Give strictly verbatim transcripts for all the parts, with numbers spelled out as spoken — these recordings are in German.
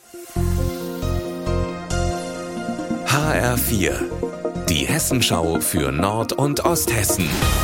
H R vier, die Hessenschau für Nord- und Osthessen.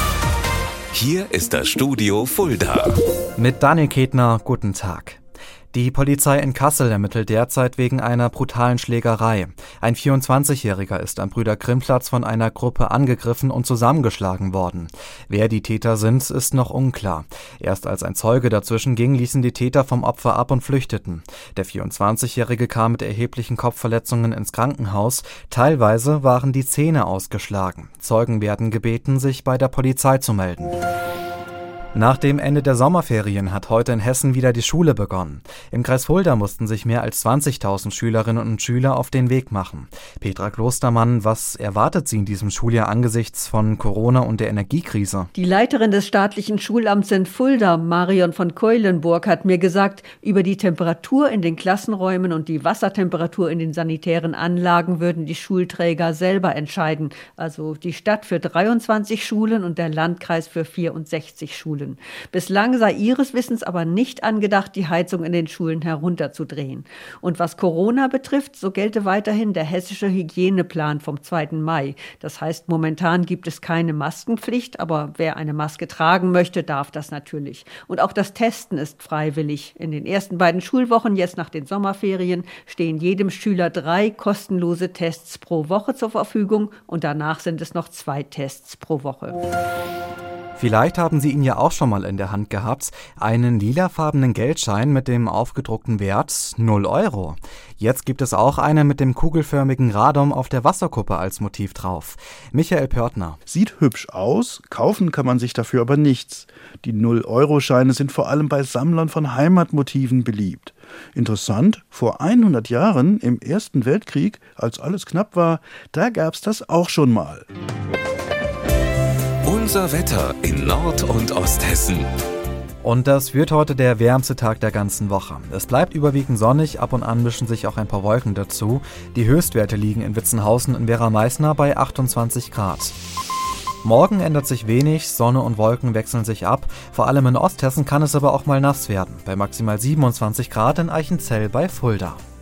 Hier ist das Studio Fulda. Mit Daniel Ketner, guten Tag. Die Polizei in Kassel ermittelt derzeit wegen einer brutalen Schlägerei. Ein vierundzwanzigjähriger ist am Brüder-Grimm-Platz von einer Gruppe angegriffen und zusammengeschlagen worden. Wer die Täter sind, ist noch unklar. Erst als ein Zeuge dazwischen ging, ließen die Täter vom Opfer ab und flüchteten. Der vierundzwanzigjährige kam mit erheblichen Kopfverletzungen ins Krankenhaus. Teilweise waren die Zähne ausgeschlagen. Zeugen werden gebeten, sich bei der Polizei zu melden. Nach dem Ende der Sommerferien hat heute in Hessen wieder die Schule begonnen. Im Kreis Fulda mussten sich mehr als zwanzigtausend Schülerinnen und Schüler auf den Weg machen. Petra Klostermann, was erwartet Sie in diesem Schuljahr angesichts von Corona und der Energiekrise? Die Leiterin des staatlichen Schulamts in Fulda, Marion von Keulenburg, hat mir gesagt, über die Temperatur in den Klassenräumen und die Wassertemperatur in den sanitären Anlagen würden die Schulträger selber entscheiden. Also die Stadt für dreiundzwanzig Schulen und der Landkreis für vierundsechzig Schulen. Bislang sei ihres Wissens aber nicht angedacht, die Heizung in den Schulen herunterzudrehen. Und was Corona betrifft, so gelte weiterhin der hessische Hygieneplan vom zweiten Mai. Das heißt, momentan gibt es keine Maskenpflicht, aber wer eine Maske tragen möchte, darf das natürlich. Und auch das Testen ist freiwillig. In den ersten beiden Schulwochen, jetzt nach den Sommerferien, stehen jedem Schüler drei kostenlose Tests pro Woche zur Verfügung und danach sind es noch zwei Tests pro Woche. Vielleicht haben Sie ihn ja auch schon mal in der Hand gehabt, einen lilafarbenen Geldschein mit dem aufgedruckten Wert null Euro. Jetzt gibt es auch einen mit dem kugelförmigen Radom auf der Wasserkuppe als Motiv drauf. Michael Pörtner. Sieht hübsch aus, kaufen kann man sich dafür aber nichts. Die null Euro Scheine sind vor allem bei Sammlern von Heimatmotiven beliebt. Interessant, vor hundert Jahren, im Ersten Weltkrieg, als alles knapp war, da gab's das auch schon mal. Unser Wetter in Nord- und Osthessen. Und das wird heute der wärmste Tag der ganzen Woche. Es bleibt überwiegend sonnig, ab und an mischen sich auch ein paar Wolken dazu. Die Höchstwerte liegen in Witzenhausen und Werra-Meißner bei achtundzwanzig Grad. Morgen ändert sich wenig, Sonne und Wolken wechseln sich ab. Vor allem in Osthessen kann es aber auch mal nass werden, bei maximal siebenundzwanzig Grad in Eichenzell bei Fulda.